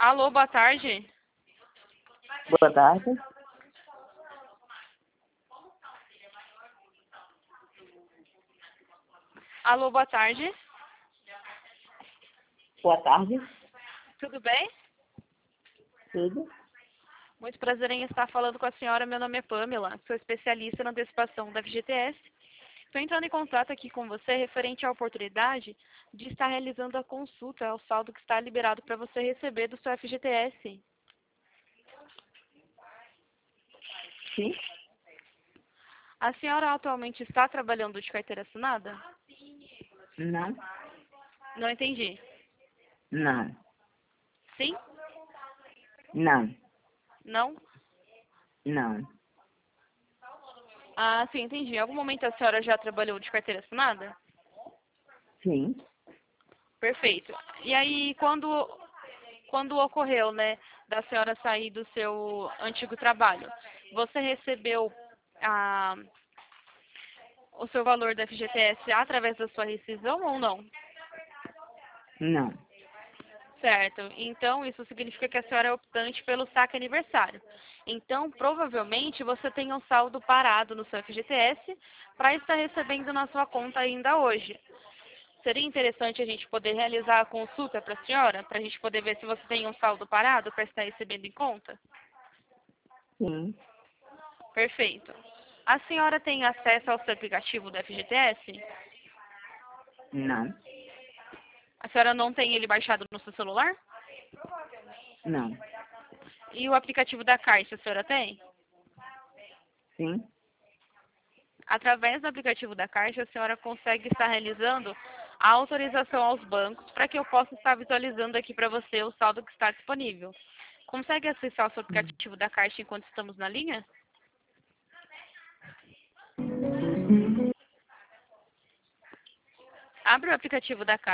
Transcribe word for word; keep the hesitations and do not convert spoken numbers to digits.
Alô, boa tarde. Boa tarde. Alô, boa tarde. Boa tarde. Tudo bem? Tudo? Muito prazer em estar falando com a senhora. Meu nome é Pamela, sou especialista na antecipação da F G T S. Estou entrando em contato aqui com você referente à oportunidade de estar realizando a consulta ao saldo que está liberado para você receber do seu F G T S. Sim? A senhora atualmente está trabalhando de carteira assinada? Não? Não entendi. Não. Sim? Não. Não? Não. Ah, sim, entendi. Em algum momento a senhora já trabalhou de carteira assinada? Sim? Perfeito. E aí, quando, quando ocorreu, né, da senhora sair do seu antigo trabalho, você recebeu a, o seu valor da F G T S através da sua rescisão ou não? Não. Certo. Então, isso significa que a senhora é optante pelo saque aniversário. Então, provavelmente, você tem um saldo parado no seu F G T S para estar recebendo na sua conta ainda hoje. Seria interessante a gente poder realizar a consulta para a senhora, para a gente poder ver se você tem um saldo parado para estar recebendo em conta? Sim? Perfeito. A senhora tem acesso ao seu aplicativo do F G T S? Não. A senhora não tem ele baixado no seu celular? Não. E o aplicativo da Caixa, a senhora tem? Sim? Através do aplicativo da Caixa, a senhora consegue estar realizando a autorização aos bancos para que eu possa estar visualizando aqui para você o saldo que está disponível. Consegue acessar o seu aplicativo da Caixa enquanto estamos na linha? Abre o aplicativo da Caixa.